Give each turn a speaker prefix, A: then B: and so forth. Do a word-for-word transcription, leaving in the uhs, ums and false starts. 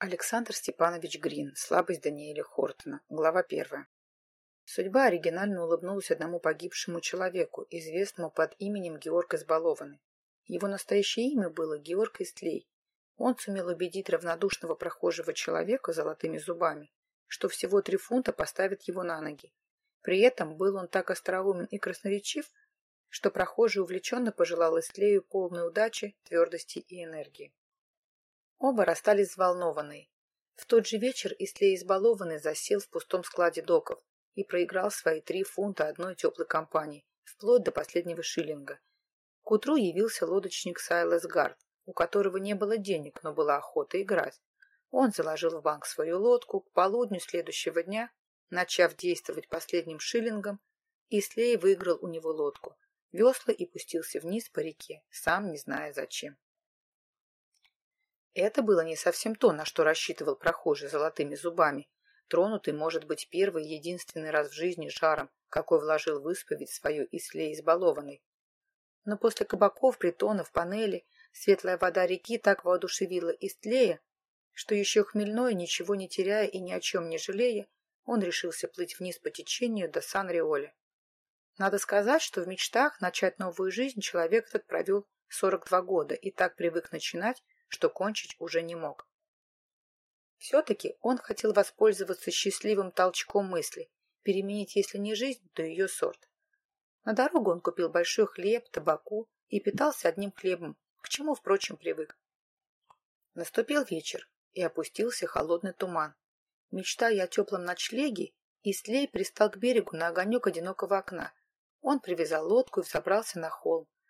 A: Александр Степанович Грин. Слабость Даниэля Хортона. Глава первая. Судьба оригинально улыбнулась одному погибшему человеку, известному под именем Георг Избалованный. Его настоящее имя было Георг Истлей. Он сумел убедить равнодушного прохожего человека с золотыми зубами, что всего три фунта поставит его на ноги. При этом был он так остроумен и красноречив, что прохожий увлеченно пожелал Истлею полной удачи, твердости и энергии. Оба расстались взволнованные. В тот же вечер Истлей избалованный засел в пустом складе доков и проиграл свои три фунта одной теплой компании, вплоть до последнего шиллинга. К утру явился лодочник Сайлас Гард, у которого не было денег, но была охота играть. Он заложил в банк свою лодку. К полудню следующего дня, начав действовать последним шиллингом, Истлей выиграл у него лодку, весла и пустился вниз по реке, сам не зная зачем. Это было не совсем то, на что рассчитывал прохожий с золотыми зубами, тронутый, может быть, первый и единственный раз в жизни жаром, какой вложил в исповедь свою Истлей избалованный. Но после кабаков, притонов, панели, светлая вода реки так воодушевила Истлея, что еще хмельной, ничего не теряя и ни о чем не жалея, он решился плыть вниз по течению до Сан-Риоле. Надо сказать, что в мечтах начать новую жизнь человек этот провел сорок два года и так привык начинать, что кончить уже не мог. Все-таки он хотел воспользоваться счастливым толчком мысли, переменить, если не жизнь, то ее сорт. На дорогу он купил большой хлеб, табаку и питался одним хлебом, к чему, впрочем, привык. Наступил вечер, и опустился холодный туман. Мечтая о теплом ночлеге, Истлей пристал к берегу на огонек одинокого окна. Он привязал лодку и взобрался на холм,